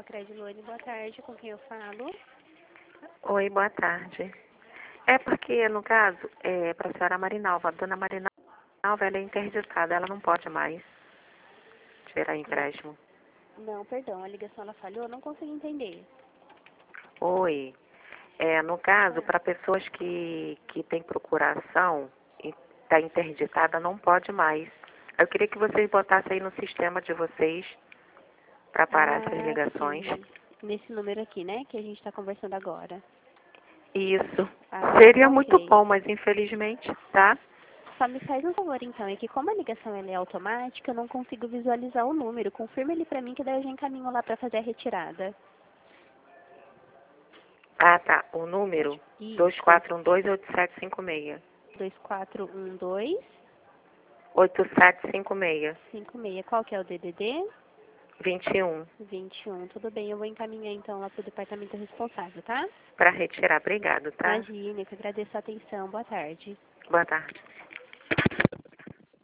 Credilone, boa tarde, com quem eu falo? Oi, boa tarde. É porque, no caso, para a senhora Marinalva, a dona Marinalva, ela é interditada, ela não pode mais tirar empréstimo. Não, perdão, a ligação ela falhou, não consegui entender. Oi, no caso, para pessoas que têm procuração e está interditada, não pode mais. Eu queria que vocês botassem aí no sistema de vocês para parar essas ligações. Sim. Nesse número aqui, né, que a gente está conversando agora. Isso. Tá Seria muito ok. bom, mas infelizmente, tá? Só me faz um favor então, é que como a ligação ela é automática, eu não consigo visualizar o número. Confirma ele pra mim que daí eu já encaminho lá pra fazer a retirada. Ah, tá. O número Isso. 2412-8756. 2412 8756. 56. Qual que é o DDD? 21. 21. Tudo bem, eu vou encaminhar então lá pro departamento responsável, tá? Para retirar. Obrigado, tá? Imagine, eu que agradeço a atenção. Boa tarde. Boa tarde.